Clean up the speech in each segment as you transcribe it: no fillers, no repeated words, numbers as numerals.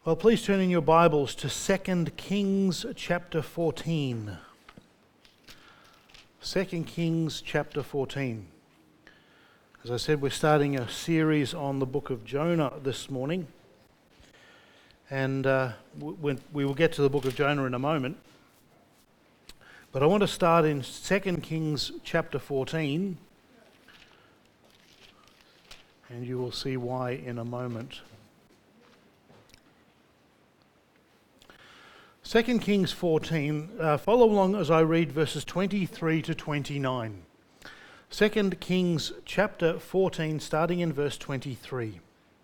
Well, please turn in your Bibles to 2 Kings chapter 14. 2 Kings chapter 14. As I said, we're starting a series on the book of Jonah this morning. And we will get to the book of Jonah in a moment. But I want to start in 2 Kings chapter 14. And you will see why in a moment. 2 Kings 14, follow along as I read verses 23 to 29. 2 Kings chapter 14, starting in verse 23.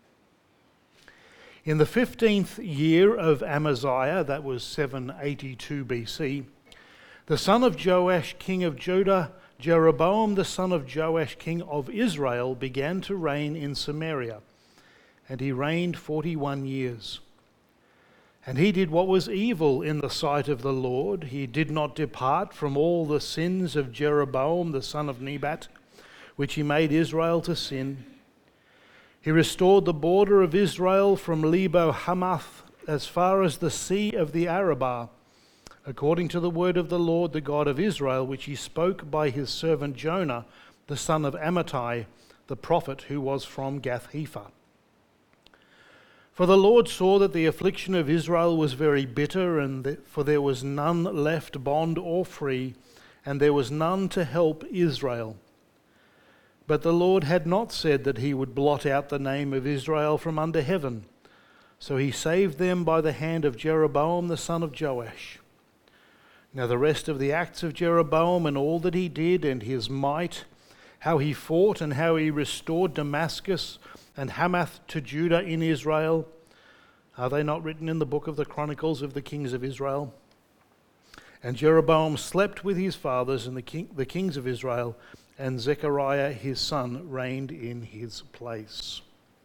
In the 15th year of Amaziah, that was 782 BC, the son of Joash, king of Judah, Jeroboam, the son of Joash, king of Israel, began to reign in Samaria, and he reigned 41 years. And he did what was evil in the sight of the Lord. He did not depart from all the sins of Jeroboam, the son of Nebat, which he made Israel to sin. He restored the border of Israel from Lebo Hamath as far as the sea of the Arabah, according to the word of the Lord, the God of Israel, which he spoke by his servant Jonah, the son of Amittai, the prophet who was from Gath-hepher. For the Lord saw that the affliction of Israel was very bitter, for there was none left bond or free, and there was none to help Israel. But the Lord had not said that he would blot out the name of Israel from under heaven. So he saved them by the hand of Jeroboam the son of Joash. Now the rest of the acts of Jeroboam and all that he did and his might, how he fought and how he restored Damascus and Hamath to Judah in Israel, are they not written in the book of the Chronicles of the kings of Israel? And Jeroboam slept with his fathers and the kings of Israel, and Zechariah his son reigned in his place.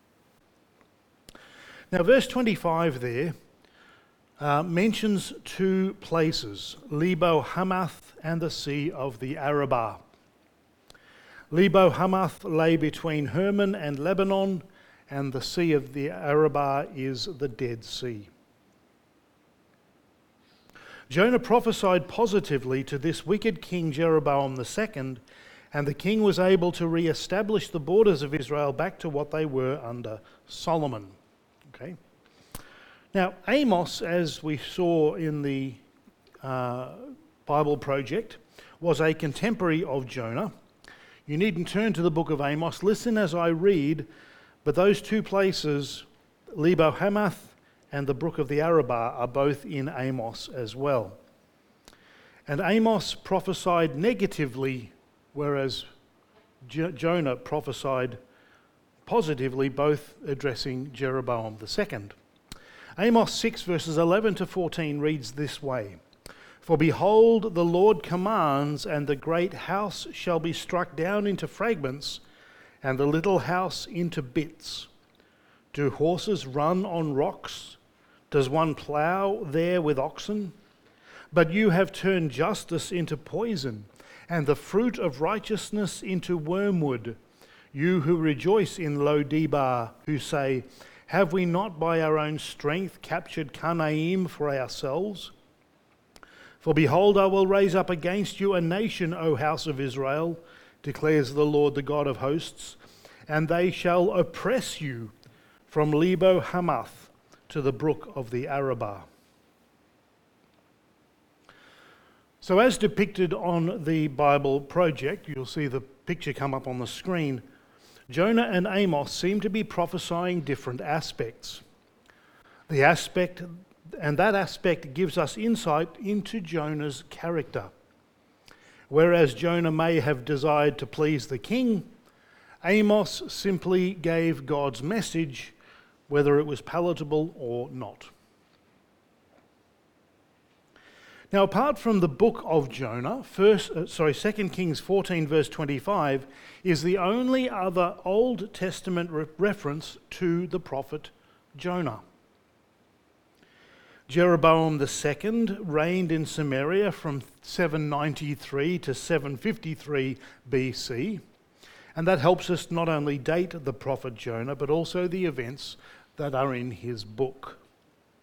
Now verse 25 there mentions two places, Lebo Hamath and the Sea of the Arabah. Lebo Hamath lay between Hermon and Lebanon, and the Sea of the Arabah is the Dead Sea. Jonah prophesied positively to this wicked king Jeroboam II, and the king was able to re-establish the borders of Israel back to what they were under Solomon. Okay. Now, Amos, as we saw in the Bible Project, was a contemporary of Jonah. You needn't turn to the book of Amos. Listen as I read, but those two places, Lebo Hamath and the brook of the Arabah, are both in Amos as well. And Amos prophesied negatively, whereas Jonah prophesied positively, both addressing Jeroboam II. Amos 6 verses 11 to 14 reads this way. For behold, the Lord commands, and the great house shall be struck down into fragments, and the little house into bits. Do horses run on rocks? Does one plough there with oxen? But you have turned justice into poison, and the fruit of righteousness into wormwood. You who rejoice in Lo-debar, who say, have we not by our own strength captured Karnaim for ourselves? For behold, I will raise up against you a nation, O house of Israel, declares the Lord, the God of hosts, and they shall oppress you from Lebo Hamath to the brook of the Arabah. So as depicted on the Bible Project, you'll see the picture come up on the screen, Jonah and Amos seem to be prophesying different aspects. That aspect gives us insight into Jonah's character. Whereas Jonah may have desired to please the king, Amos simply gave God's message, whether it was palatable or not. Now, apart from the book of Jonah, 2 Kings 14 verse 25 is the only other Old Testament reference to the prophet Jonah. Jeroboam II reigned in Samaria from 793 to 753 BC, and that helps us not only date the prophet Jonah, but also the events that are in his book.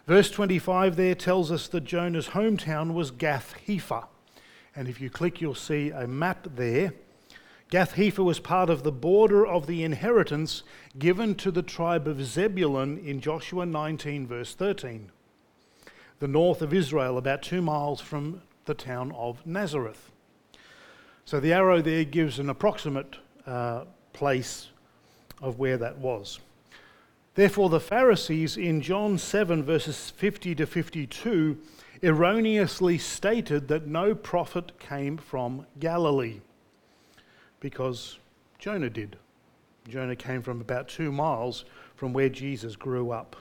Verse 25 there tells us that Jonah's hometown was Gath-hepher. And if you click, you'll see a map there. Gath-hepher was part of the border of the inheritance given to the tribe of Zebulun in Joshua 19, verse 13. The north of Israel, about 2 miles from the town of Nazareth. So the arrow there gives an approximate place of where that was. Therefore, the Pharisees in John 7, verses 50 to 52, erroneously stated that no prophet came from Galilee, because Jonah did. Jonah came from about 2 miles from where Jesus grew up.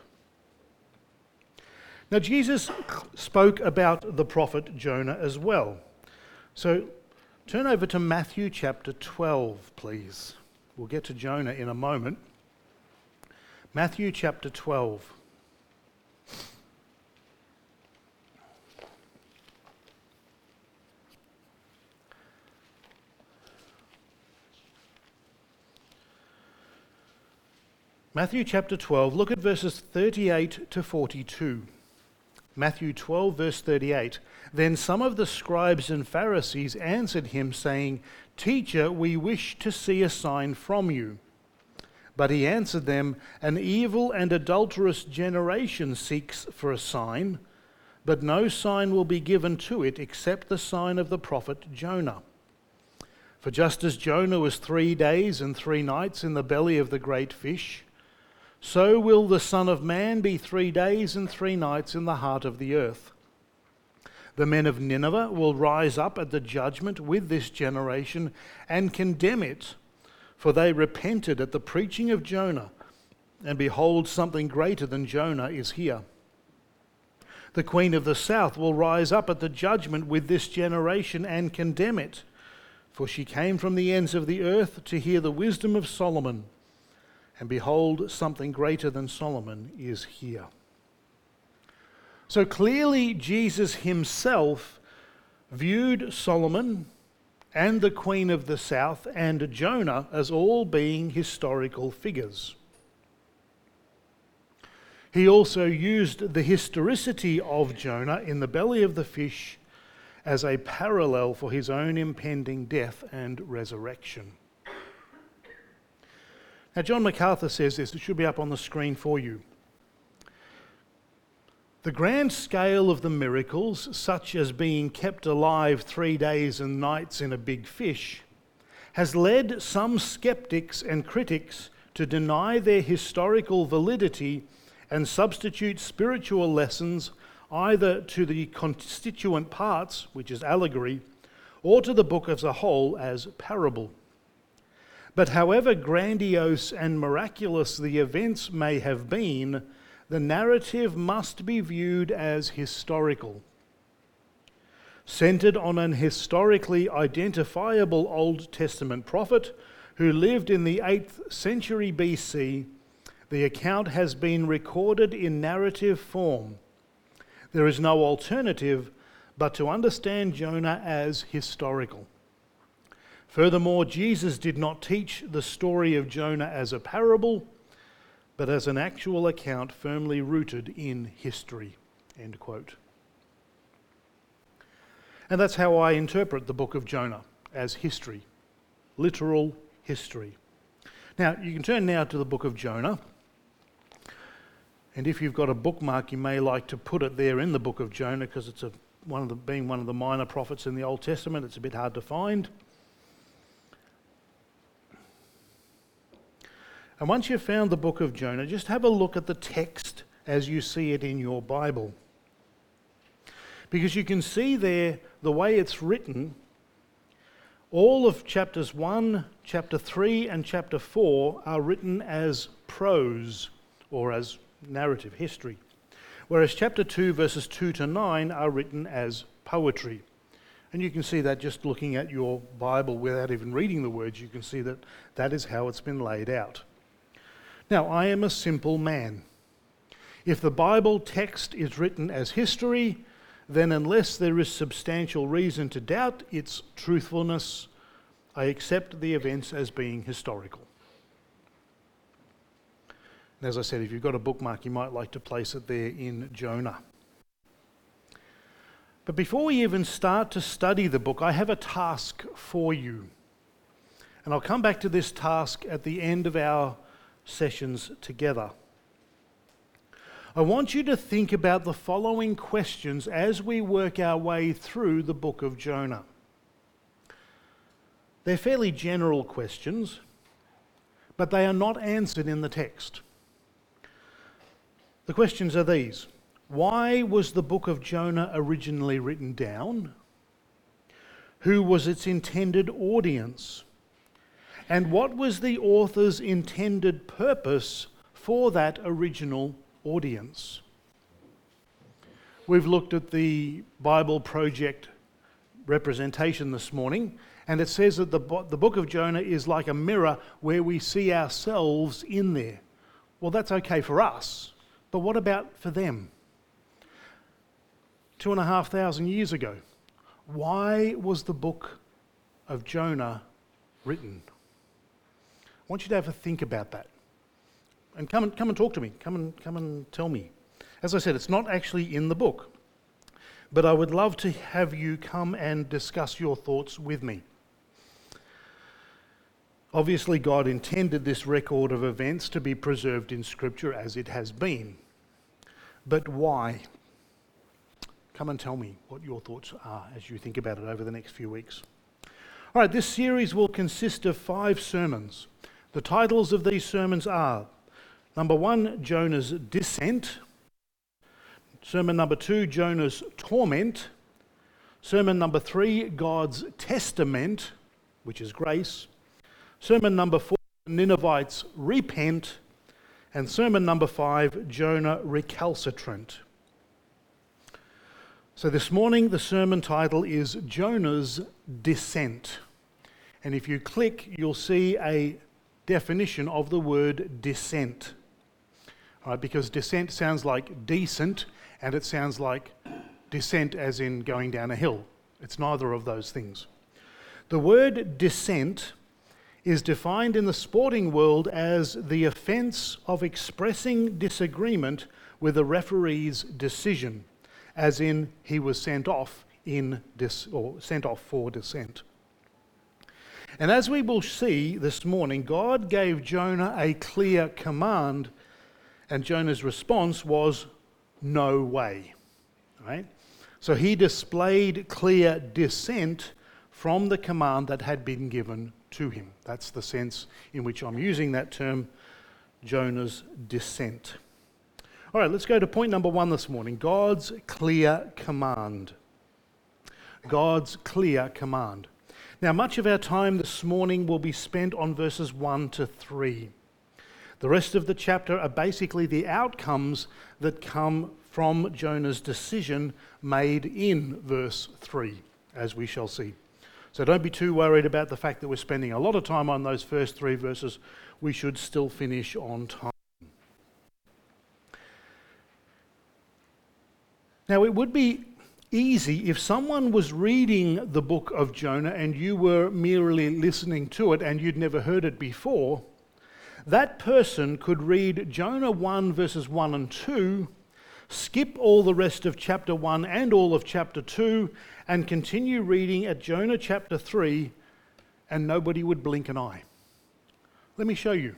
Now, Jesus spoke about the prophet Jonah as well. So turn over to Matthew chapter 12, please. We'll get to Jonah in a moment. Matthew chapter 12. Matthew chapter 12, look at verses 38 to 42. Matthew 12, verse 38. Then some of the scribes and Pharisees answered him, saying, Teacher, we wish to see a sign from you. But he answered them, An evil and adulterous generation seeks for a sign, but no sign will be given to it except the sign of the prophet Jonah. For just as Jonah was 3 days and 3 nights in the belly of the great fish, so will the Son of Man be 3 days and 3 nights in the heart of the earth. The men of Nineveh will rise up at the judgment with this generation and condemn it, for they repented at the preaching of Jonah, and behold, something greater than Jonah is here. The queen of the south will rise up at the judgment with this generation and condemn it, for she came from the ends of the earth to hear the wisdom of Solomon. And behold, something greater than Solomon is here. So clearly, Jesus himself viewed Solomon and the Queen of the South and Jonah as all being historical figures. He also used the historicity of Jonah in the belly of the fish as a parallel for his own impending death and resurrection. Now, John MacArthur says this, it should be up on the screen for you. The grand scale of the miracles, such as being kept alive 3 days and nights in a big fish, has led some skeptics and critics to deny their historical validity and substitute spiritual lessons either to the constituent parts, which is allegory, or to the book as a whole as parable. But however grandiose and miraculous the events may have been, the narrative must be viewed as historical. Centered on an historically identifiable Old Testament prophet who lived in the 8th century BC, the account has been recorded in narrative form. There is no alternative but to understand Jonah as historical. Furthermore, Jesus did not teach the story of Jonah as a parable, but as an actual account firmly rooted in history." End quote. And that's how I interpret the book of Jonah, as history, literal history. Now, you can turn now to the book of Jonah. And if you've got a bookmark, you may like to put it there in the book of Jonah, because it's being one of the minor prophets in the Old Testament, it's a bit hard to find. And once you've found the book of Jonah, just have a look at the text as you see it in your Bible. Because you can see there the way it's written. All of chapters 1, chapter 3 and chapter 4 are written as prose, or as narrative history. Whereas chapter 2 verses 2 to 9 are written as poetry. And you can see that just looking at your Bible without even reading the words, you can see that that is how it's been laid out. Now, I am a simple man. If the Bible text is written as history, then unless there is substantial reason to doubt its truthfulness, I accept the events as being historical. And as I said, if you've got a bookmark, you might like to place it there in Jonah. But before we even start to study the book, I have a task for you. And I'll come back to this task at the end of our sessions together. I want you to think about the following questions as we work our way through the book of Jonah. They're fairly general questions, but they are not answered in the text. The questions are these. Why was the book of Jonah originally written down? Who was its intended audience? And what was the author's intended purpose for that original audience? We've looked at the Bible Project representation this morning, and it says that the book of Jonah is like a mirror where we see ourselves in there. Well, that's okay for us, but what about for them? 2,500 years ago, why was the book of Jonah written? I want you to have a think about that. And come and talk to me. Come and tell me. As I said, it's not actually in the book, but I would love to have you come and discuss your thoughts with me. Obviously, God intended this record of events to be preserved in Scripture as it has been. But why? Come and tell me what your thoughts are as you think about it over the next few weeks. All right, this series will consist of 5 sermons. The titles of these sermons are, number 1, Jonah's descent. Sermon number 2, Jonah's torment. Sermon number 3, God's testament, which is grace. Sermon number 4, Ninevites repent. And sermon number 5, Jonah recalcitrant. So this morning the sermon title is Jonah's descent. And if you click, you'll see a definition of the word descent. All right, because descent sounds like decent, and it sounds like descent as in going down a hill. It's neither of those things. The word descent is defined in the sporting world as the offence of expressing disagreement with a referee's decision, as in he was sent off sent off for dissent. And as we will see this morning, God gave Jonah a clear command, and Jonah's response was, no way. Right? So he displayed clear dissent from the command that had been given to him. That's the sense in which I'm using that term, Jonah's descent. All right, let's go to point number 1 this morning, God's clear command. God's clear command. Now, much of our time this morning will be spent on verses 1 to 3. The rest of the chapter are basically the outcomes that come from Jonah's decision made in verse 3, as we shall see. So don't be too worried about the fact that we're spending a lot of time on those first 3 verses. We should still finish on time. Now, it would be easy if someone was reading the book of Jonah and you were merely listening to it and you'd never heard it before. That person could read Jonah 1 verses 1 and 2, skip all the rest of chapter 1 and all of chapter 2, and continue reading at Jonah chapter 3, and nobody would blink an eye. Let me show you.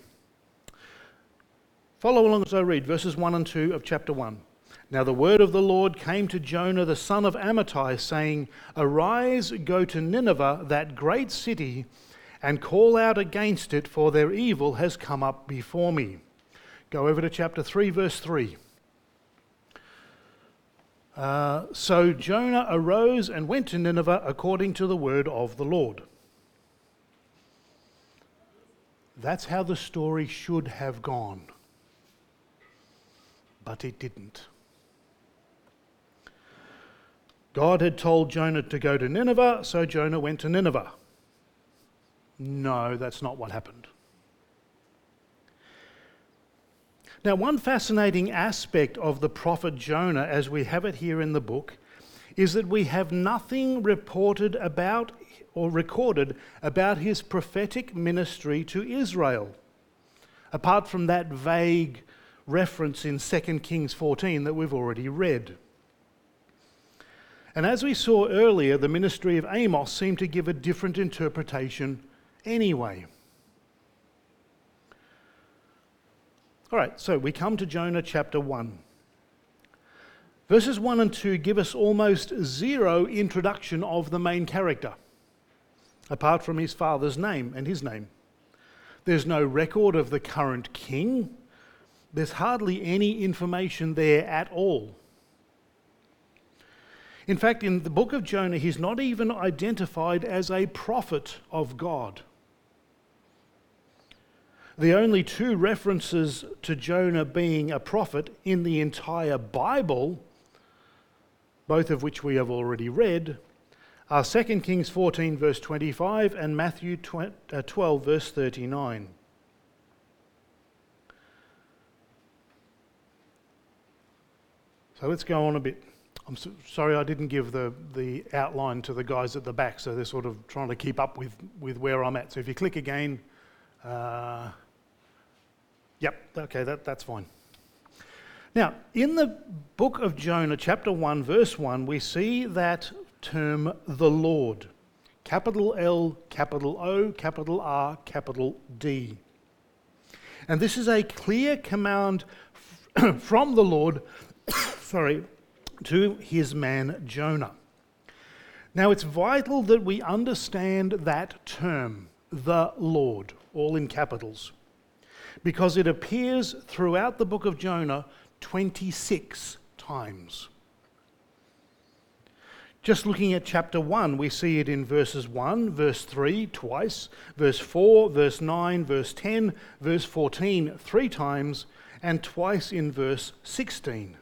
Follow along as I read verses 1 and 2 of chapter 1. Now the word of the Lord came to Jonah the son of Amittai, saying, Arise, go to Nineveh, that great city, and call out against it, for their evil has come up before me. Go over to chapter 3, verse 3. So Jonah arose and went to Nineveh according to the word of the Lord. That's how the story should have gone. But it didn't. God had told Jonah to go to Nineveh, so Jonah went to Nineveh. No, that's not what happened. Now, one fascinating aspect of the prophet Jonah, as we have it here in the book, is that we have nothing reported about or recorded about his prophetic ministry to Israel, apart from that vague reference in 2 Kings 14 that we've already read. And as we saw earlier, the ministry of Amos seemed to give a different interpretation anyway. All right, so we come to Jonah chapter 1. Verses 1 and 2 give us almost zero introduction of the main character, apart from his father's name and his name. There's no record of the current king. There's hardly any information there at all. In fact, in the book of Jonah, he's not even identified as a prophet of God. The only two references to Jonah being a prophet in the entire Bible, both of which we have already read, are 2 Kings 14 verse 25 and Matthew 12 verse 39. So let's go on a bit. I'm sorry I didn't give the outline to the guys at the back, so they're sort of trying to keep up with where I'm at. So if you click again, yep, okay, that's fine. Now, in the book of Jonah, chapter 1, verse 1, we see that term, the Lord. Capital L, capital O, capital R, capital D. And this is a clear command from the Lord, to his man Jonah. Now, it's vital that we understand that term, the Lord, all in capitals, because it appears throughout the book of Jonah 26 times. Just looking at chapter 1, we see it in verses 1, verse 3 twice, verse 4, verse 9, verse 10, verse 14 3 times, and twice in verse 16.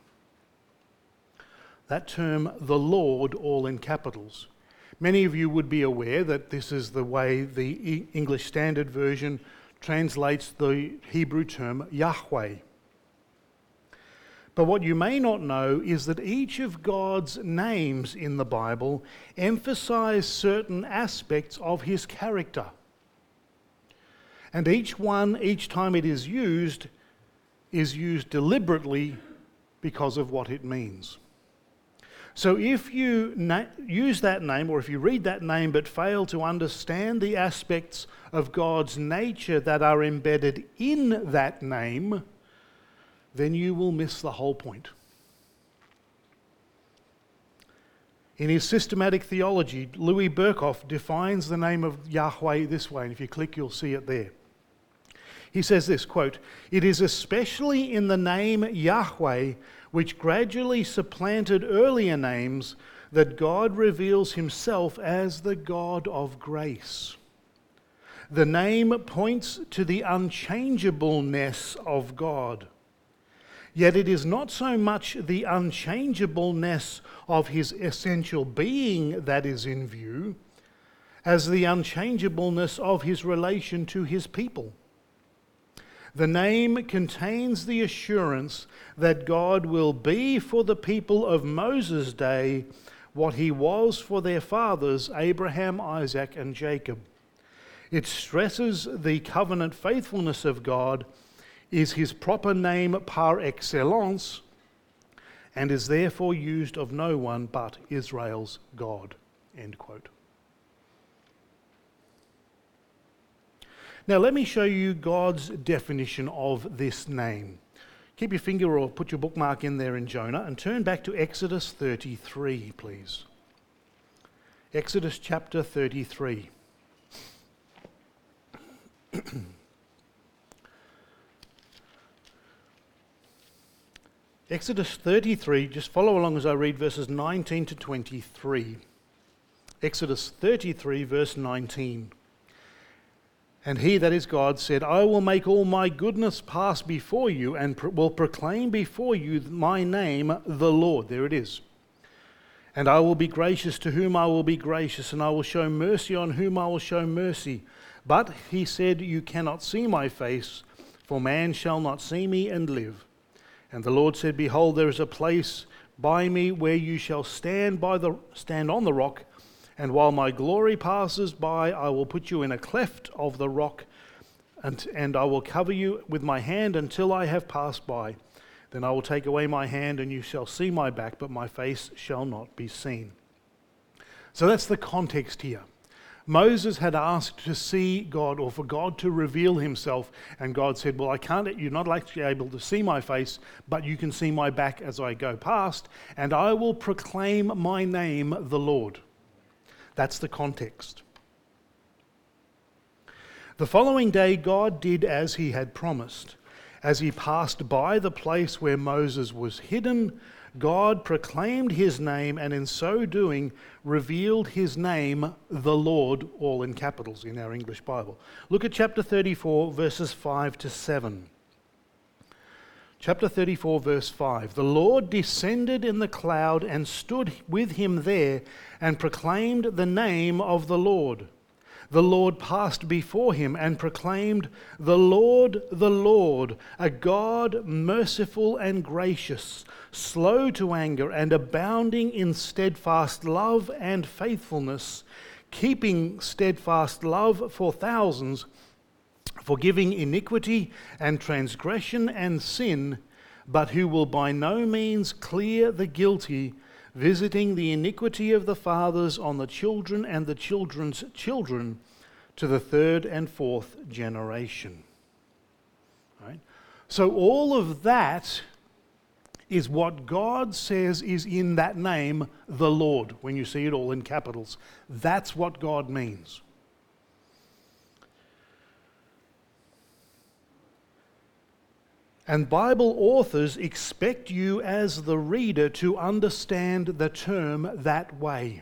That term, the Lord, all in capitals. Many of you would be aware that this is the way the English Standard Version translates the Hebrew term Yahweh. But what you may not know is that each of God's names in the Bible emphasize certain aspects of his character. And each time it is used deliberately because of what it means. So if you use that name, or if you read that name but fail to understand the aspects of God's nature that are embedded in that name, then you will miss the whole point. In his systematic theology, Louis Berkhoff defines the name of Yahweh this way, and if you click, you'll see it there. He says this, quote, "It is especially in the name Yahweh, which gradually supplanted earlier names, that God reveals himself as the God of grace. The name points to the unchangeableness of God. Yet it is not so much the unchangeableness of his essential being that is in view, as the unchangeableness of his relation to his people. The name contains the assurance that God will be for the people of Moses' day what he was for their fathers, Abraham, Isaac, and Jacob. It stresses the covenant faithfulness of God, is his proper name par excellence, and is therefore used of no one but Israel's God." End quote. Now let me show you God's definition of this name. Keep your finger or put your bookmark in there in Jonah and turn back to Exodus 33, please. Exodus chapter 33. Exodus 33, just follow along as I read verses 19 to 23. Exodus 33, verse 19. "And he, that is God, said, I will make all my goodness pass before you, and will proclaim before you my name, the Lord." There it is. "And I will be gracious to whom I will be gracious, and I will show mercy on whom I will show mercy. But he said, you cannot see my face, for man shall not see me and live. And the Lord said, behold, there is a place by me where you shall stand on the rock, and while my glory passes by, I will put you in a cleft of the rock and I will cover you with my hand until I have passed by. Then I will take away my hand, and you shall see my back, but my face shall not be seen." So that's the context here. Moses had asked to see God, or for God to reveal himself, and God said, "Well, you're not actually able to see my face, but you can see my back as I go past, and I will proclaim my name, the Lord." That's the context. The following day, God did as he had promised. As he passed by the place where Moses was hidden, God proclaimed his name, and in so doing revealed his name, the Lord, all in capitals in our English Bible. Look at chapter 34, verses 5 to 7. Chapter 34, verse 5. "The Lord descended in the cloud and stood with him there and proclaimed the name of the Lord. The Lord passed before him and proclaimed, 'The Lord, a God merciful and gracious, slow to anger and abounding in steadfast love and faithfulness, keeping steadfast love for thousands, forgiving iniquity and transgression and sin, but who will by no means clear the guilty, visiting the iniquity of the fathers on the children and the children's children to the third and fourth generation.'" Right? So all of that is what God says is in that name, the Lord, when you see it all in capitals. That's what God means. And Bible authors expect you as the reader to understand the term that way.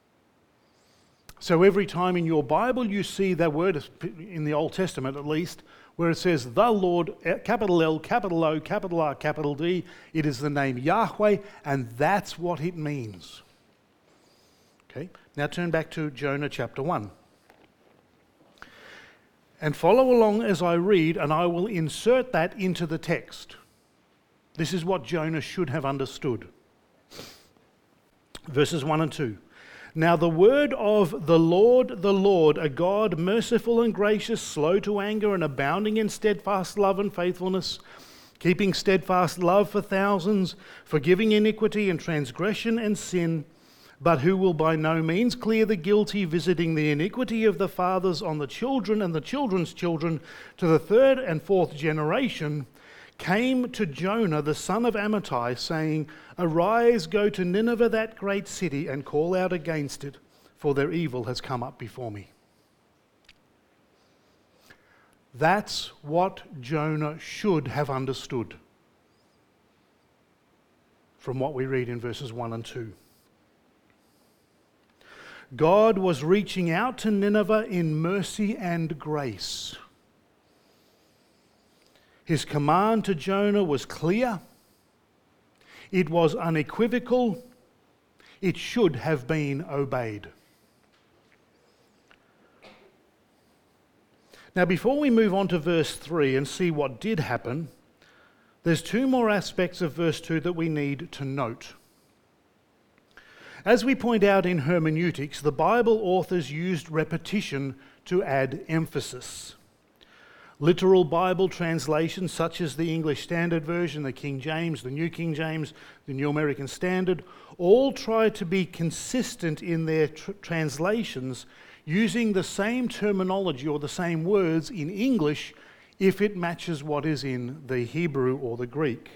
So every time in your Bible you see that word, in the Old Testament at least, where it says the Lord, capital L, capital O, capital R, capital D, it is the name Yahweh, and that's what it means. Okay, now turn back to Jonah chapter 1. And follow along as I read, and I will insert that into the text. This is what Jonah should have understood. Verses 1 and 2. "Now the word of the Lord, a God merciful and gracious, slow to anger and abounding in steadfast love and faithfulness, keeping steadfast love for thousands, forgiving iniquity and transgression and sin, but who will by no means clear the guilty, visiting the iniquity of the fathers on the children and the children's children to the third and fourth generation, came to Jonah the son of Amittai, saying, 'Arise, go to Nineveh, that great city, and call out against it, for their evil has come up before me.'" That's what Jonah should have understood from what we read in verses 1 and 2. God was reaching out to Nineveh in mercy and grace. His command to Jonah was clear. It was unequivocal. It should have been obeyed. Now, before we move on to verse 3 and see what did happen, there's two more aspects of verse 2 that we need to note. As we point out in hermeneutics, the Bible authors used repetition to add emphasis. Literal Bible translations such as the English Standard Version, the King James, the New King James, the New American Standard, all try to be consistent in their translations using the same terminology or the same words in English if it matches what is in the Hebrew or the Greek.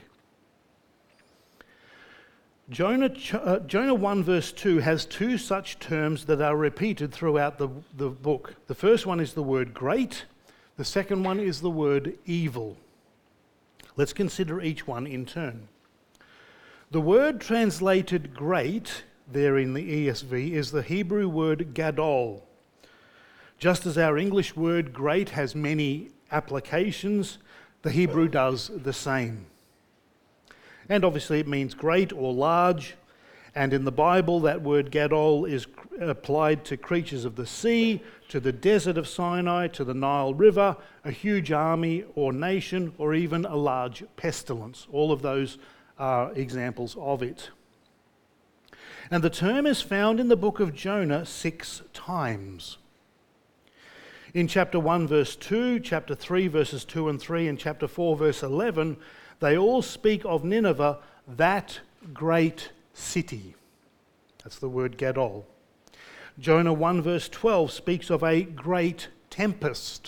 Jonah 1 verse 2 has two such terms that are repeated throughout the book. The first one is the word great. The second one is the word evil. Let's consider each one in turn. The word translated great there in the ESV is the Hebrew word gadol. Just as our English word great has many applications, the Hebrew does the same. And obviously it means great or large, and in the Bible that word gadol is applied to creatures of the sea, to the desert of Sinai, to the Nile River, a huge army or nation, or even a large pestilence. All of those are examples of it. And the term is found in the book of Jonah 6 times. In chapter 1 verse 2, chapter 3 verses 2 and 3, and chapter 4 verse 11, they all speak of Nineveh, that great city. That's the word Gadol. Jonah 1 verse 12 speaks of a great tempest.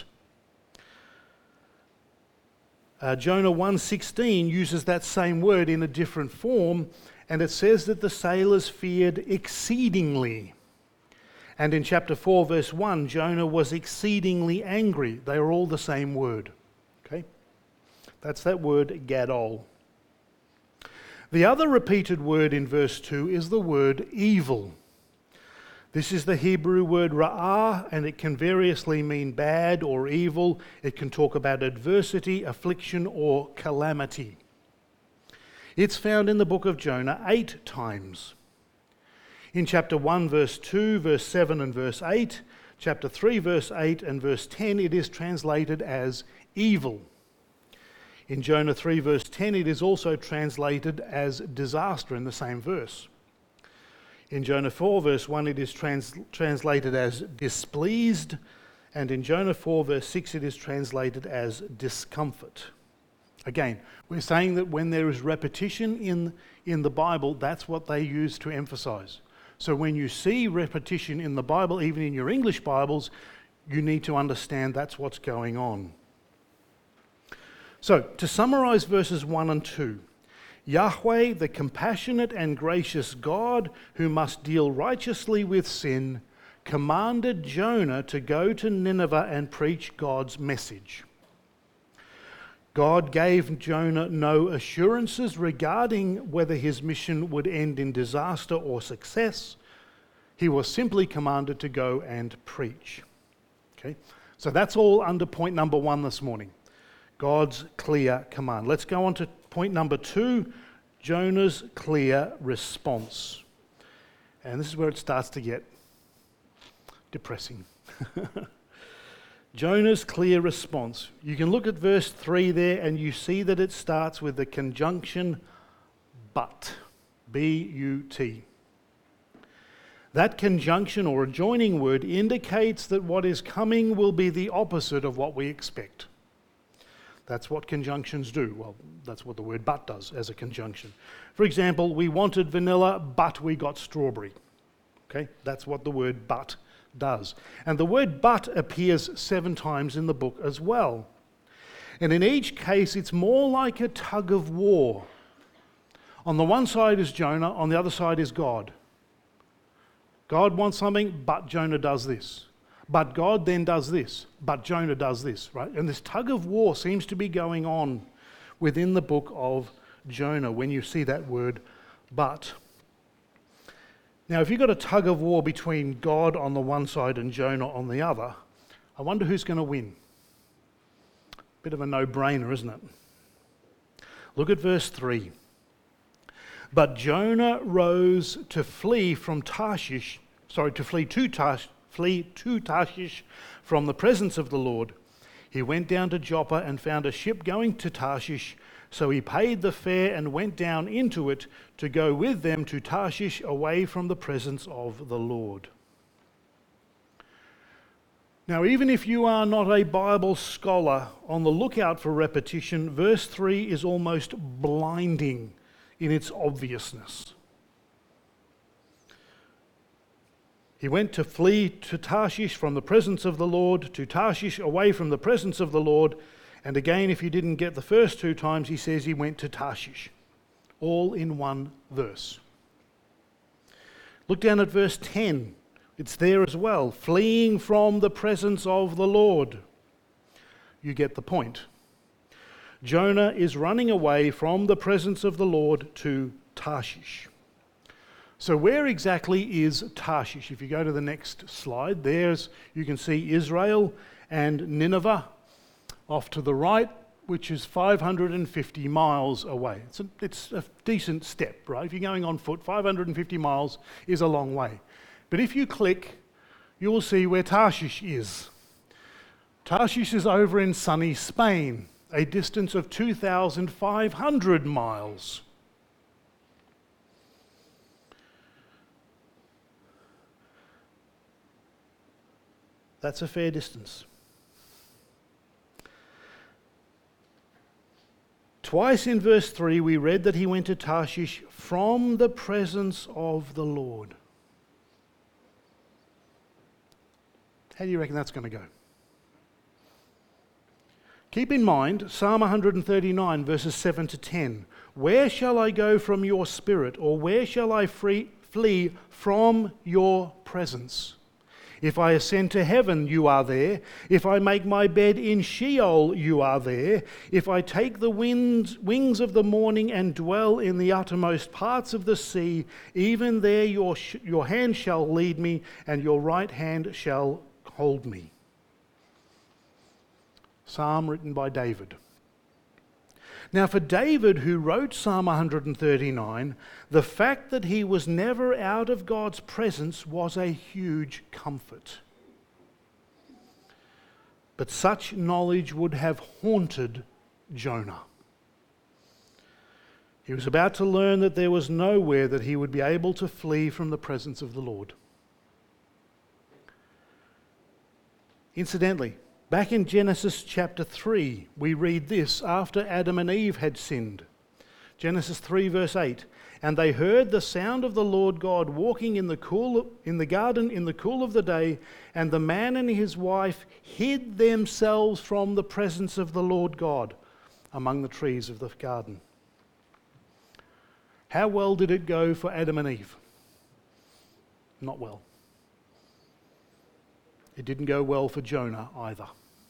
Jonah 1:16 uses that same word in a different form, and it says that the sailors feared exceedingly. And in chapter 4 verse 1, Jonah was exceedingly angry. They are all the same word. Okay? That's that word Gadol. The other repeated word in verse 2 is the word evil. This is the Hebrew word ra'ah, and it can variously mean bad or evil. It can talk about adversity, affliction, or calamity. It's found in the book of Jonah 8 times. In chapter 1, verse 2, verse 7 and verse 8, chapter 3, verse 8 and verse 10, it is translated as evil. In Jonah 3, verse 10, it is also translated as disaster in the same verse. In Jonah 4 verse 1 it is translated as displeased, and in Jonah 4 verse 6 it is translated as discomfort. Again, we're saying that when there is repetition in the Bible, that's what they use to emphasize. So when you see repetition in the Bible, even in your English Bibles, you need to understand that's what's going on. So, to summarize verses 1 and 2, Yahweh, the compassionate and gracious God who must deal righteously with sin, commanded Jonah to go to Nineveh and preach God's message. God gave Jonah no assurances regarding whether his mission would end in disaster or success. He was simply commanded to go and preach. Okay? So that's all under point number 1 this morning. God's clear command. Let's go on to point number 2, Jonah's clear response. And this is where it starts to get depressing. Jonah's clear response. You can look at verse 3 there and you see that it starts with the conjunction but. B-U-T. That conjunction or adjoining word indicates that what is coming will be the opposite of what we expect. That's what conjunctions do. Well, that's what the word but does as a conjunction. For example, we wanted vanilla, but we got strawberry. Okay, that's what the word but does. And the word but appears 7 times in the book as well. And in each case, it's more like a tug of war. On the one side is Jonah, on the other side is God. God wants something, but Jonah does this. But God then does this, but Jonah does this, right? And this tug of war seems to be going on within the book of Jonah when you see that word but. Now, if you've got a tug of war between God on the one side and Jonah on the other, I wonder who's going to win. Bit of a no-brainer, isn't it? Look at verse 3. But Jonah rose to flee to Tarshish from the presence of the Lord. He went down to Joppa and found a ship going to Tarshish, so he paid the fare and went down into it to go with them to Tarshish away from the presence of the Lord. Now, even if you are not a Bible scholar on the lookout for repetition, verse 3 is almost blinding in its obviousness. He went to flee to Tarshish from the presence of the Lord, to Tarshish away from the presence of the Lord. And again, if you didn't get the first 2 times, he says he went to Tarshish. All in one verse. Look down at verse 10. It's there as well. Fleeing from the presence of the Lord. You get the point. Jonah is running away from the presence of the Lord to Tarshish. So where exactly is Tarshish? If you go to the next slide, you can see Israel and Nineveh off to the right, which is 550 miles away. It's a decent step, right? If you're going on foot, 550 miles is a long way. But if you click, you will see where Tarshish is. Tarshish is over in sunny Spain, a distance of 2,500 miles. That's a fair distance. Twice in verse 3 we read that he went to Tarshish from the presence of the Lord. How do you reckon that's going to go? Keep in mind Psalm 139 verses 7 to 10. Where shall I go from your spirit, or where shall I flee from your presence? If I ascend to heaven, you are there. If I make my bed in Sheol, you are there. If I take the wings of the morning and dwell in the uttermost parts of the sea, even there your hand shall lead me, and your right hand shall hold me. Psalm written by David. Now, for David, who wrote Psalm 139, the fact that he was never out of God's presence was a huge comfort. But such knowledge would have haunted Jonah. He was about to learn that there was nowhere that he would be able to flee from the presence of the Lord. Incidentally, back in Genesis chapter 3, we read this after Adam and Eve had sinned. Genesis 3 verse 8, and they heard the sound of the Lord God walking in the garden in the cool of the day, and the man and his wife hid themselves from the presence of the Lord God among the trees of the garden. How well did it go for Adam and Eve? Not well. It didn't go well for Jonah either.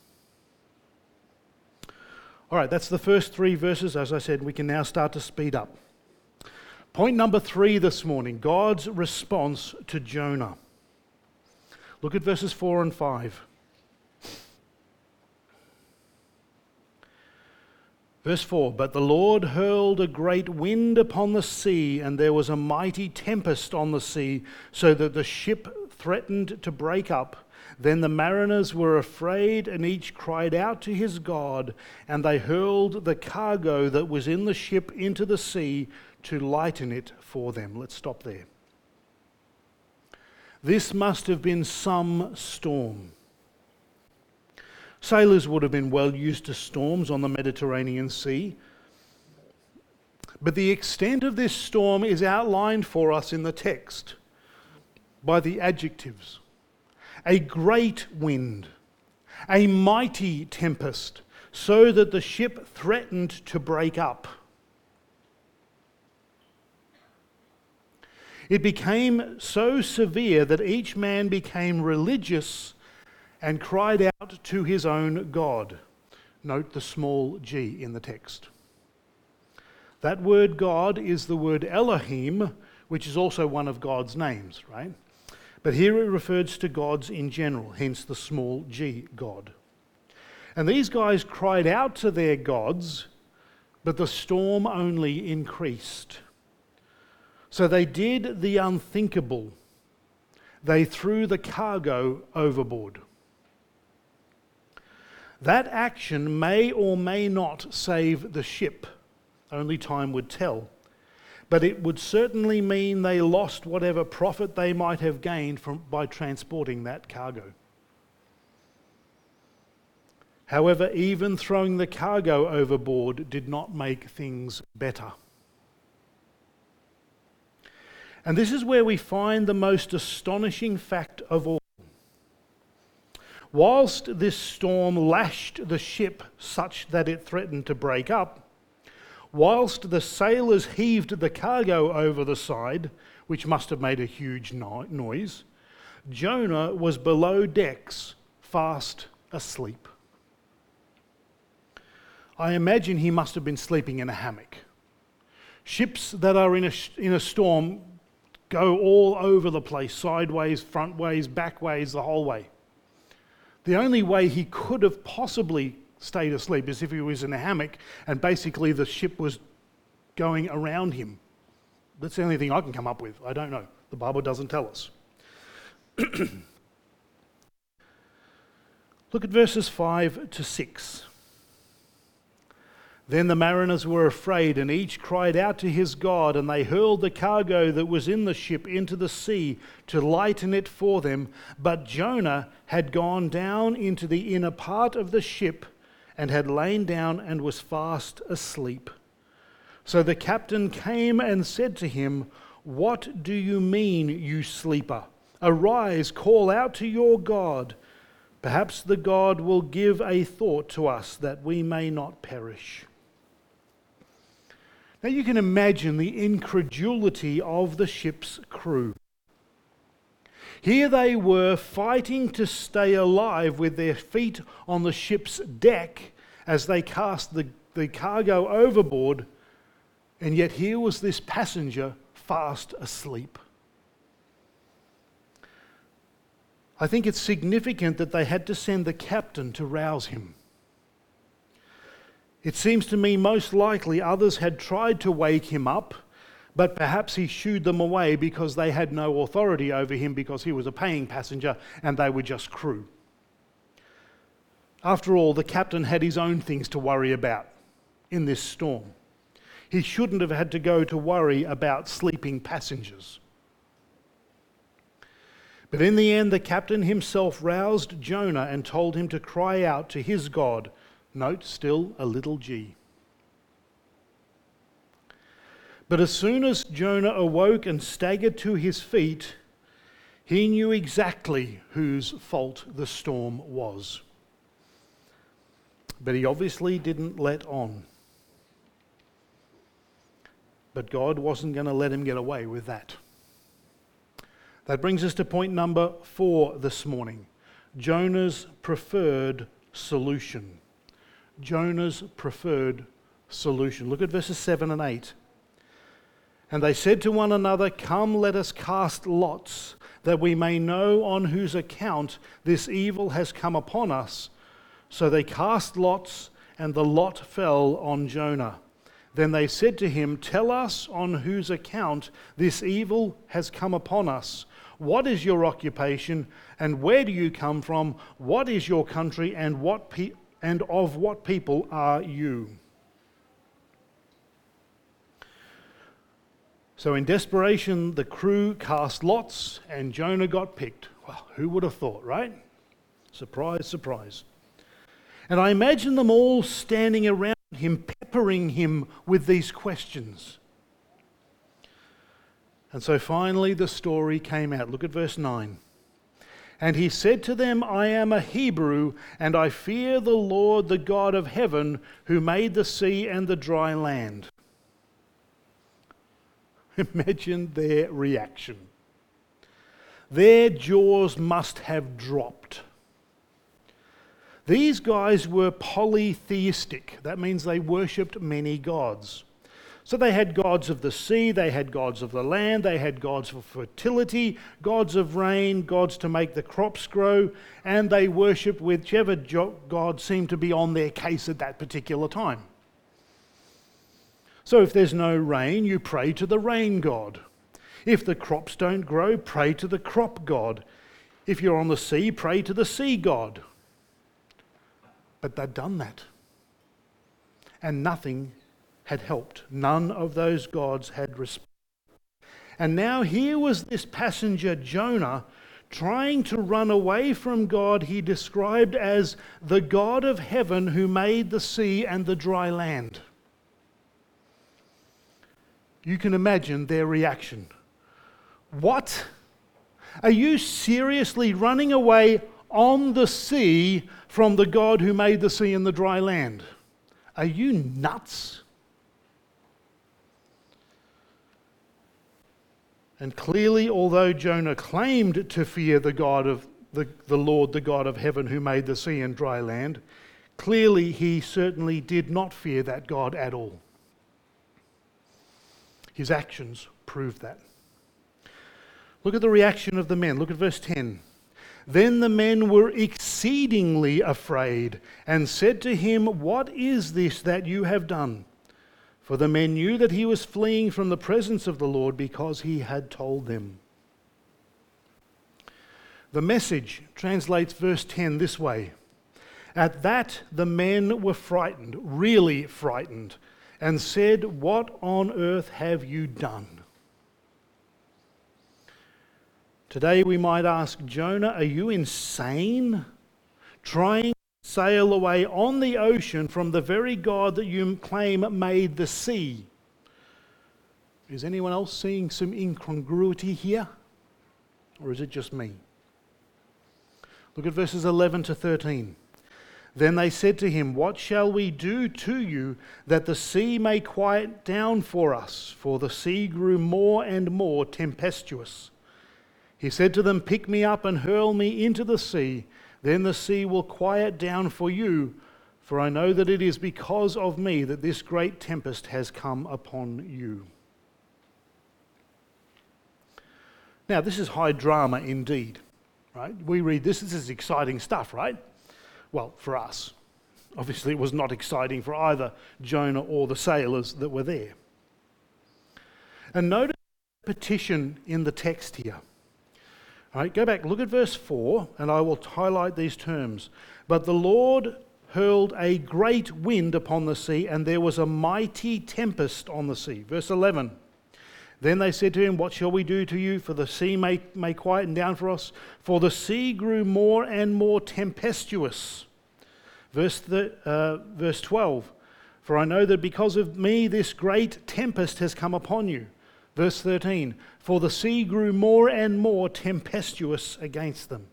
All right, that's the first 3 verses. As I said, we can now start to speed up. Point number 3 this morning, God's response to Jonah. Look at verses 4 and 5. Verse 4, but the Lord hurled a great wind upon the sea, and there was a mighty tempest on the sea, so that the ship threatened to break up. Then the mariners were afraid, and each cried out to his God, and they hurled the cargo that was in the ship into the sea to lighten it for them. Let's stop there. This must have been some storm. Sailors would have been well used to storms on the Mediterranean Sea. But the extent of this storm is outlined for us in the text by the adjectives. A great wind, a mighty tempest, so that the ship threatened to break up. It became so severe that each man became religious and cried out to his own God. Note the small g in the text. That word God is the word Elohim, which is also one of God's names, right? But here it refers to gods in general, hence the small g, God. And these guys cried out to their gods, but the storm only increased. So they did the unthinkable. They threw the cargo overboard. That action may or may not save the ship. Only time would tell. But it would certainly mean they lost whatever profit they might have gained by transporting that cargo. However, even throwing the cargo overboard did not make things better. And this is where we find the most astonishing fact of all. Whilst this storm lashed the ship such that it threatened to break up, whilst the sailors heaved the cargo over the side, which must have made a huge noise, Jonah was below decks, fast asleep. I imagine he must have been sleeping in a hammock. Ships that are in a storm go all over the place, sideways, frontways, backways, the whole way. The only way he could have possibly stayed asleep is if he was in a hammock and basically the ship was going around him. That's the only thing I can come up with. I don't know. The Bible doesn't tell us. Look at verses 5 to 6. Then the mariners were afraid, and each cried out to his God, and they hurled the cargo that was in the ship into the sea to lighten it for them. But Jonah had gone down into the inner part of the ship and had lain down and was fast asleep. So the captain came and said to him, "What do you mean, you sleeper? Arise, call out to your God. Perhaps the God will give a thought to us that we may not perish." Now you can imagine the incredulity of the ship's crew. Here they were fighting to stay alive with their feet on the ship's deck as they cast the cargo overboard, and yet here was this passenger fast asleep. I think it's significant that they had to send the captain to rouse him. It seems to me most likely others had tried to wake him up, but perhaps he shooed them away because they had no authority over him because he was a paying passenger and they were just crew. After all, the captain had his own things to worry about in this storm. He shouldn't have had to go to worry about sleeping passengers. But in the end, the captain himself roused Jonah and told him to cry out to his God. Note, still a little g. But as soon as Jonah awoke and staggered to his feet, he knew exactly whose fault the storm was. But he obviously didn't let on. But God wasn't going to let him get away with that. That brings us to point number 4 this morning. Jonah's preferred solution. Jonah's preferred solution. Look at verses 7 and 8. And they said to one another, "Come, let us cast lots, that we may know on whose account this evil has come upon us." So they cast lots, and the lot fell on Jonah. Then they said to him, "Tell us on whose account this evil has come upon us. What is your occupation, and where do you come from? What is your country, and of what people are you?" So in desperation, the crew cast lots and Jonah got picked. Well, who would have thought, right? Surprise, surprise. And I imagine them all standing around him, peppering him with these questions. And so finally the story came out. Look at verse 9. And he said to them, "I am a Hebrew, and I fear the Lord, the God of heaven, who made the sea and the dry land." Imagine their reaction. Their jaws must have dropped. These guys were polytheistic. That means they worshipped many gods. So they had gods of the sea, they had gods of the land, they had gods for fertility, gods of rain, gods to make the crops grow, and they worshipped whichever god seemed to be on their case at that particular time. So if there's no rain, you pray to the rain god. If the crops don't grow, pray to the crop god. If you're on the sea, pray to the sea god. But they'd done that. And nothing had helped. None of those gods had responded. And now here was this passenger, Jonah, trying to run away from God he described as the God of heaven who made the sea and the dry land. You can imagine their reaction. What? Are you seriously running away on the sea from the God who made the sea and the dry land? Are you nuts? And clearly, although Jonah claimed to fear the God of the Lord, the God of heaven who made the sea and dry land, clearly he certainly did not fear that God at all. His actions proved that. Look at the reaction of the men. Look at verse 10. Then the men were exceedingly afraid and said to him, "What is this that you have done?" For the men knew that he was fleeing from the presence of the Lord because he had told them. The Message translates verse 10 this way. At that the men were frightened, really frightened, and said, "What on earth have you done?" Today we might ask, Jonah, are you insane? Trying to sail away on the ocean from the very God that you claim made the sea. Is anyone else seeing some incongruity here? Or is it just me? Look at verses 11 to 13. Then they said to him, "What shall we do to you that the sea may quiet down for us?" For the sea grew more and more tempestuous. He said to them, "Pick me up and hurl me into the sea. Then the sea will quiet down for you, for I know that it is because of me that this great tempest has come upon you." Now, this is high drama indeed, right? We read this is exciting stuff, right? Well, for us. Obviously, it was not exciting for either Jonah or the sailors that were there. And notice the petition in the text here. All right, go back, look at verse 4, and I will highlight these terms. "But the Lord hurled a great wind upon the sea, and there was a mighty tempest on the sea." Verse 11. "Then they said to him, 'What shall we do to you? For the sea may quieten down for us.' For the sea grew more and more tempestuous." Verse 12. "For I know that because of me this great tempest has come upon you." Verse 13. "For the sea grew more and more tempestuous against them."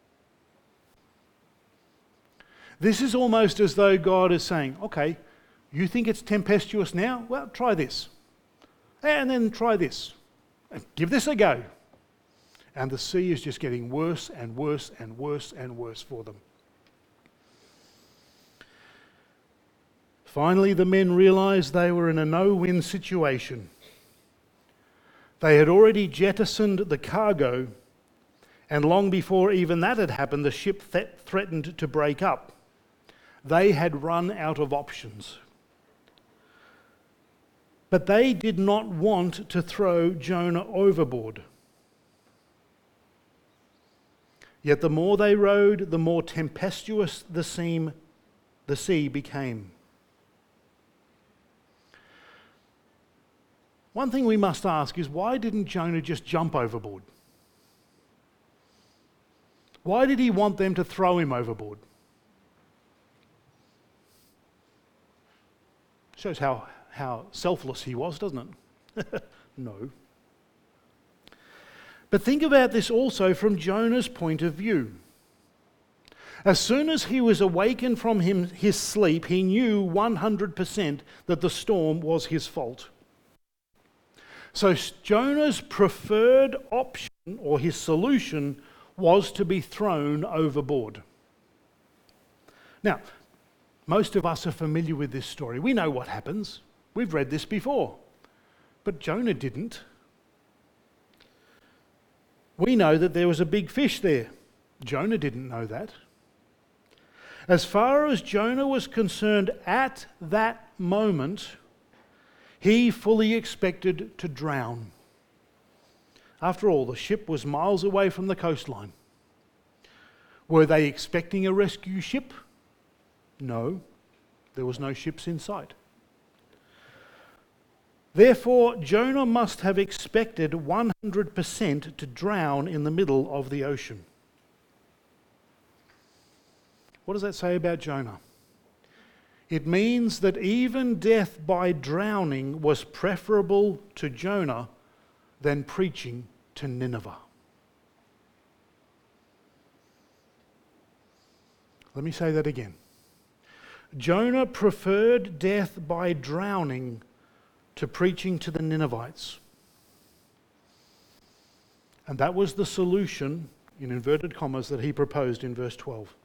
This is almost as though God is saying, okay, you think it's tempestuous now? Well, try this. And then try this. Give this a go. And the sea is just getting worse and worse and worse and worse for them. Finally, the men realized they were in a no-win situation. They had already jettisoned the cargo, and long before even that had happened, the ship threatened to break up. They had run out of options. But they did not want to throw Jonah overboard. Yet the more they rowed, the more tempestuous the sea became. One thing we must ask is, why didn't Jonah just jump overboard? Why did he want them to throw him overboard? Shows how selfless he was, doesn't it? No. But think about this also from Jonah's point of view. As soon as he was awakened from his sleep, he knew 100% that the storm was his fault. So Jonah's preferred option, or his solution, was to be thrown overboard. Now, most of us are familiar with this story. We know what happens. We've read this before. But Jonah didn't. We know that there was a big fish there. Jonah didn't know that. As far as Jonah was concerned at that moment, he fully expected to drown. After all, the ship was miles away from the coastline. Were they expecting a rescue ship? No, there was no ships in sight. Therefore, Jonah must have expected 100% to drown in the middle of the ocean. What does that say about Jonah? It means that even death by drowning was preferable to Jonah than preaching to Nineveh. Let me say that again. Jonah preferred death by drowning to preaching to the Ninevites. And that was the solution, in inverted commas, that he proposed in verse 12.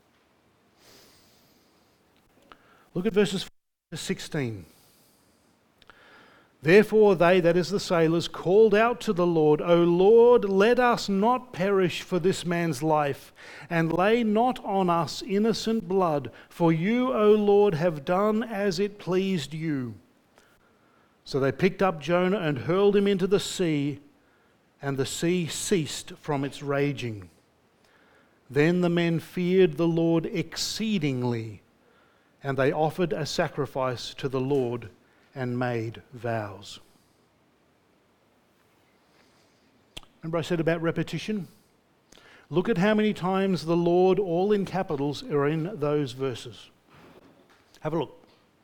Look at verses 4 to 16. Therefore they, that is the sailors, called out to the Lord, O Lord, let us not perish for this man's life, and lay not on us innocent blood, for you, O Lord, have done as it pleased you. So they picked up Jonah and hurled him into the sea, and the sea ceased from its raging. Then the men feared the Lord exceedingly, and they offered a sacrifice to the Lord and made vows. Remember I said about repetition? Look at how many times the Lord, all in capitals, are in those verses. Have a look.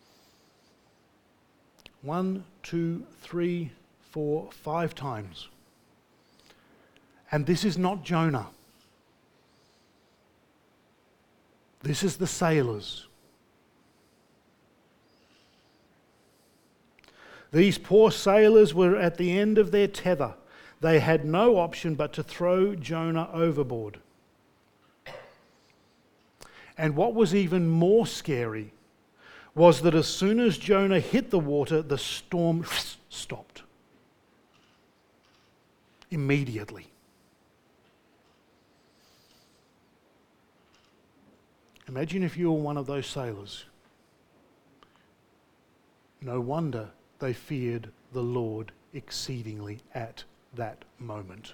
1, 2, 3, 4, 5 times. And this is not Jonah. This is the sailors. These poor sailors were at the end of their tether. They had no option but to throw Jonah overboard. And what was even more scary was that as soon as Jonah hit the water, the storm stopped. Immediately. Imagine if you were one of those sailors. No wonder they feared the Lord exceedingly at that moment.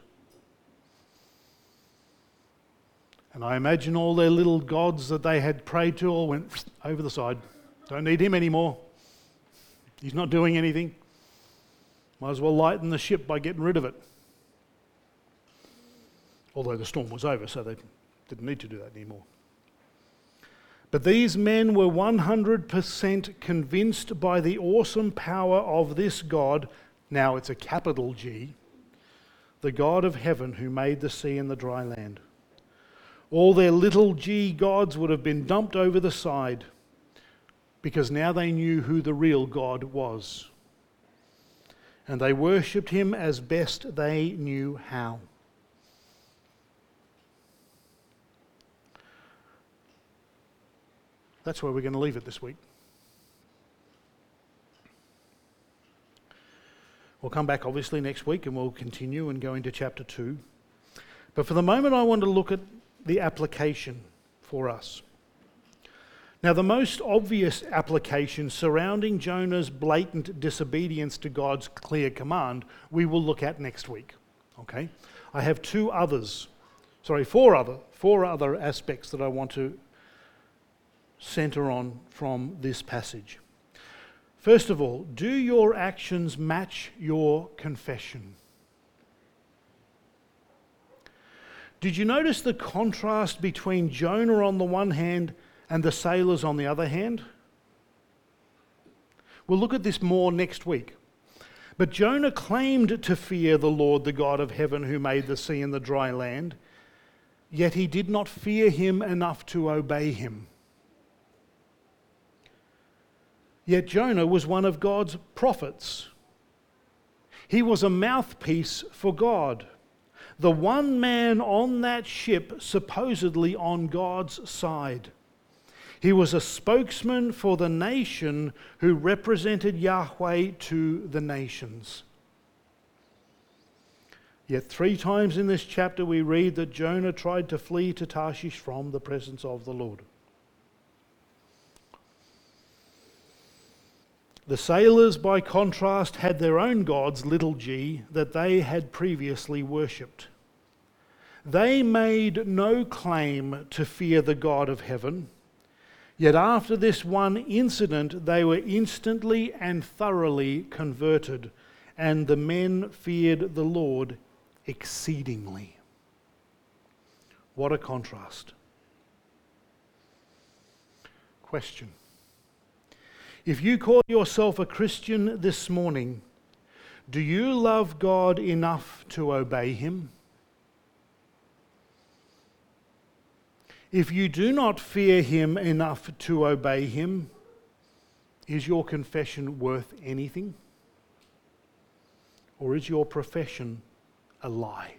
And I imagine all their little gods that they had prayed to all went over the side. Don't need him anymore. He's not doing anything. Might as well lighten the ship by getting rid of it. Although the storm was over, so they didn't need to do that anymore. But these men were 100% convinced by the awesome power of this God, now it's a capital G, the God of heaven who made the sea and the dry land. All their little g gods would have been dumped over the side because now they knew who the real God was. And they worshipped him as best they knew how. That's where we're going to leave it this week. We'll come back obviously next week and we'll continue and go into chapter 2. But for the moment I want to look at the application for us. Now the most obvious application surrounding Jonah's blatant disobedience to God's clear command we will look at next week. Okay? I have four other aspects that I want to center on from this passage. First of all, do your actions match your confession? Did you notice the contrast between Jonah on the one hand and the sailors on the other hand? We'll look at this more next week. But Jonah claimed to fear the Lord, the God of heaven who made the sea and the dry land, yet he did not fear him enough to obey him. Yet Jonah was one of God's prophets. He was a mouthpiece for God. The one man on that ship supposedly on God's side. He was a spokesman for the nation who represented Yahweh to the nations. Yet 3 times in this chapter we read that Jonah tried to flee to Tarshish from the presence of the Lord. The sailors, by contrast, had their own gods, little g, that they had previously worshipped. They made no claim to fear the God of heaven, yet after this one incident they were instantly and thoroughly converted, and the men feared the Lord exceedingly. What a contrast. Question. If you call yourself a Christian this morning, do you love God enough to obey him? If you do not fear him enough to obey him, is your confession worth anything? Or is your profession a lie?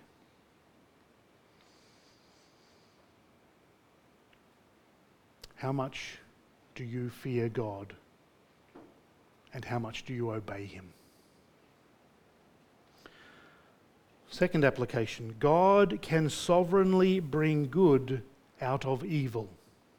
How much do you fear God? And how much do you obey him? Second application, God can sovereignly bring good out of evil.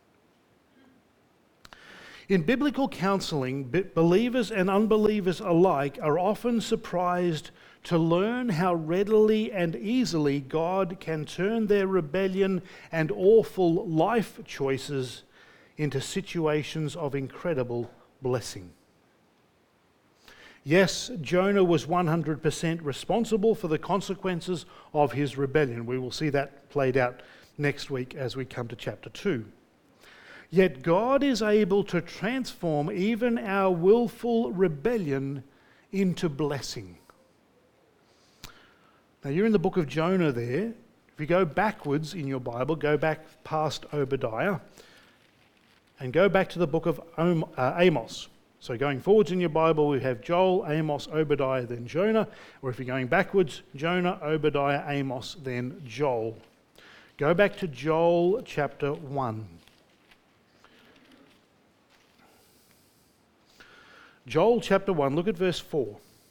In biblical counseling, believers and unbelievers alike are often surprised to learn how readily and easily God can turn their rebellion and awful life choices into situations of incredible blessing. Yes, Jonah was 100% responsible for the consequences of his rebellion. We will see that played out next week as we come to chapter 2. Yet God is able to transform even our willful rebellion into blessing. Now you're in the book of Jonah there. If you go backwards in your Bible, go back past Obadiah and go back to the book of Amos. So going forwards in your Bible, we have Joel, Amos, Obadiah, then Jonah. Or if you're going backwards, Jonah, Obadiah, Amos, then Joel. Go back to Joel chapter 1. Joel chapter 1, look at verse 4.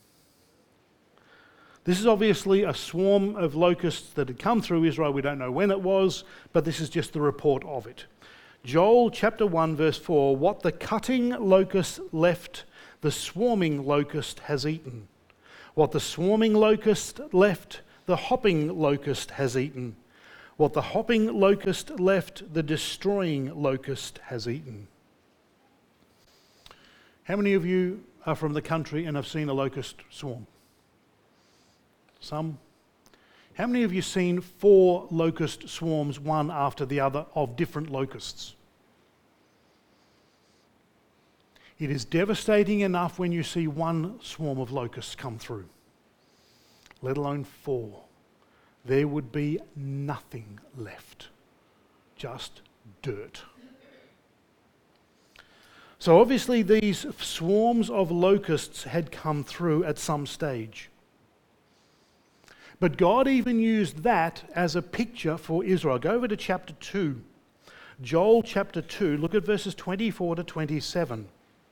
This is obviously a swarm of locusts that had come through Israel. We don't know when it was, but this is just the report of it. Joel chapter 1 verse 4, what the cutting locust left, the swarming locust has eaten. What the swarming locust left, the hopping locust has eaten. What the hopping locust left, the destroying locust has eaten. How many of you are from the country and have seen a locust swarm? Some. How many of you seen 4 locust swarms, one after the other, of different locusts? It is devastating enough when you see one swarm of locusts come through, let alone 4. There would be nothing left, just dirt. So obviously these swarms of locusts had come through at some stage. But God even used that as a picture for Israel. Go over to chapter 2. Joel chapter 2, look at verses 24 to 27.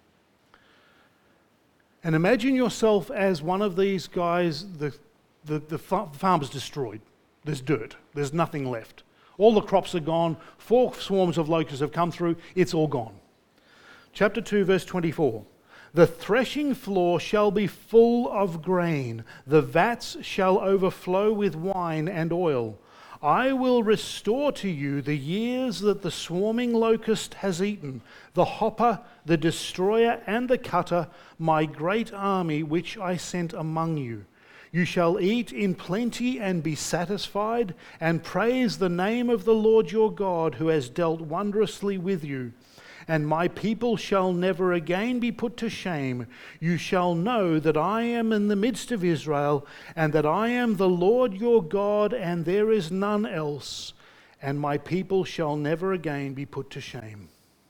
And imagine yourself as one of these guys, the farm's destroyed. There's dirt. There's nothing left. All the crops are gone. 4 swarms of locusts have come through. It's all gone. Chapter 2, verse 24. The threshing floor shall be full of grain. The vats shall overflow with wine and oil. I will restore to you the years that the swarming locust has eaten, the hopper, the destroyer, and the cutter, my great army which I sent among you. You shall eat in plenty and be satisfied, and praise the name of the Lord your God, who has dealt wondrously with you. And my people shall never again be put to shame. You shall know that I am in the midst of Israel, and that I am the Lord your God, and there is none else. And my people shall never again be put to shame.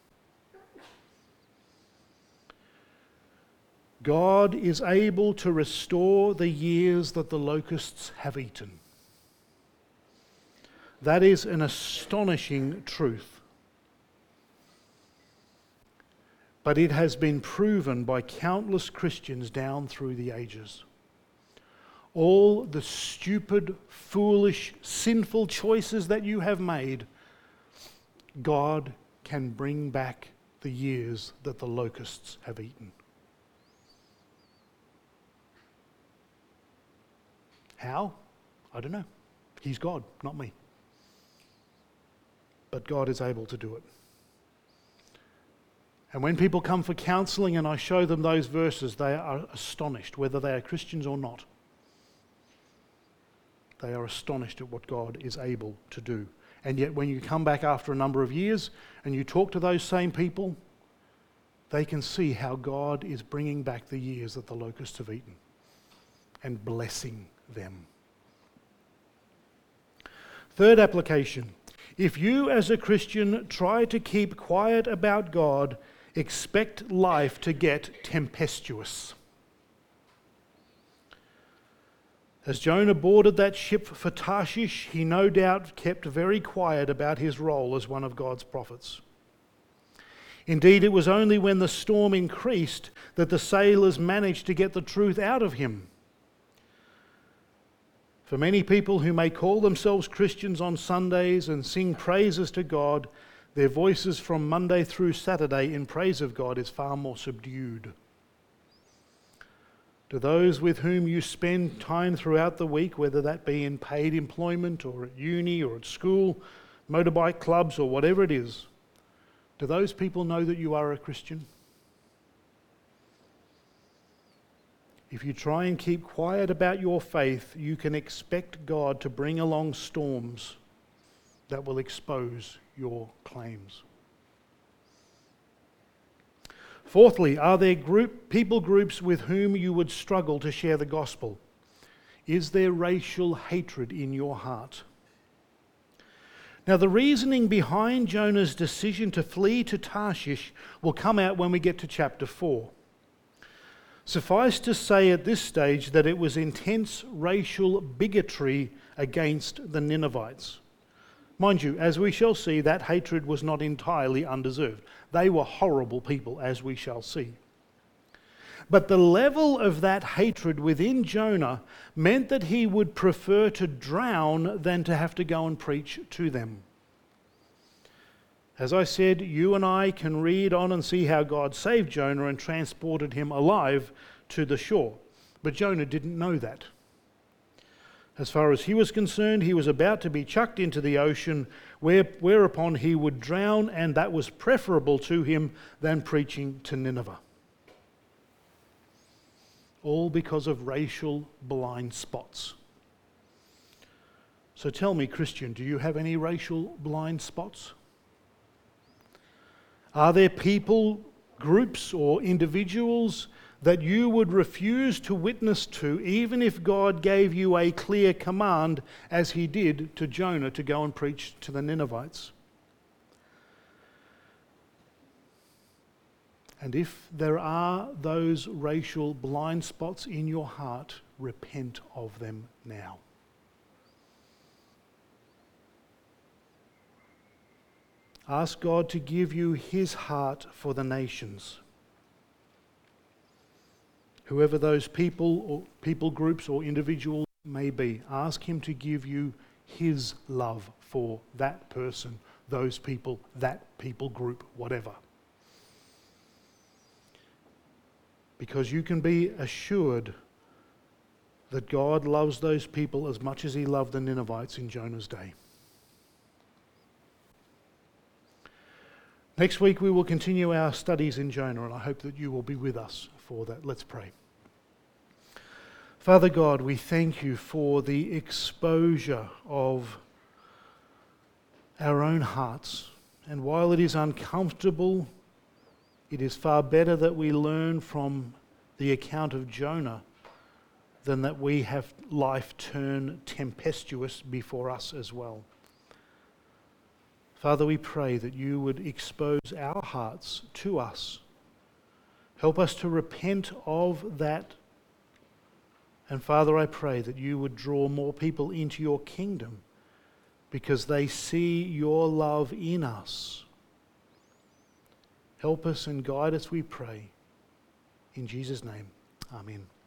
God is able to restore the years that the locusts have eaten. That is an astonishing truth. But it has been proven by countless Christians down through the ages. All the stupid, foolish, sinful choices that you have made, God can bring back the years that the locusts have eaten. How? I don't know. He's God, not me. But God is able to do it. And when people come for counseling and I show them those verses, they are astonished, whether they are Christians or not. They are astonished at what God is able to do. And yet when you come back after a number of years and you talk to those same people, they can see how God is bringing back the years that the locusts have eaten and blessing them. Third application. If you as a Christian try to keep quiet about God, expect life to get tempestuous. As Jonah boarded that ship for Tarshish, he no doubt kept very quiet about his role as one of God's prophets. Indeed, it was only when the storm increased that the sailors managed to get the truth out of him. For many people who may call themselves Christians on Sundays and sing praises to God, their voices from Monday through Saturday in praise of God is far more subdued. To those with whom you spend time throughout the week, whether that be in paid employment or at uni or at school, motorbike clubs or whatever it is, do those people know that you are a Christian? If you try and keep quiet about your faith, you can expect God to bring along storms that will expose your claims. Fourthly, are there people groups with whom you would struggle to share the gospel? Is there racial hatred in your heart? Now, the reasoning behind Jonah's decision to flee to Tarshish will come out when we get to chapter 4. Suffice to say at this stage that it was intense racial bigotry against the Ninevites. Mind you, as we shall see, that hatred was not entirely undeserved. They were horrible people, as we shall see. But the level of that hatred within Jonah meant that he would prefer to drown than to have to go and preach to them. As I said, you and I can read on and see how God saved Jonah and transported him alive to the shore. But Jonah didn't know that. As far as he was concerned, he was about to be chucked into the ocean, whereupon he would drown, and that was preferable to him than preaching to Nineveh. All because of racial blind spots. So tell me, Christian, do you have any racial blind spots? Are there people, groups, or individuals that you would refuse to witness to, even if God gave you a clear command, as he did to Jonah, to go and preach to the Ninevites? And if there are those racial blind spots in your heart, repent of them now. Ask God to give you his heart for the nations. Whoever those people or people groups or individuals may be, ask him to give you his love for that person, those people, that people group, whatever. Because you can be assured that God loves those people as much as he loved the Ninevites in Jonah's day. Next week we will continue our studies in Jonah, and I hope that you will be with us for that. Let's pray. Father God, we thank you for the exposure of our own hearts. And while it is uncomfortable, it is far better that we learn from the account of Jonah than that we have life turn tempestuous before us as well. Father, we pray that you would expose our hearts to us. Help us to repent of that. And Father, I pray that you would draw more people into your kingdom because they see your love in us. Help us and guide us, we pray. In Jesus' name, amen.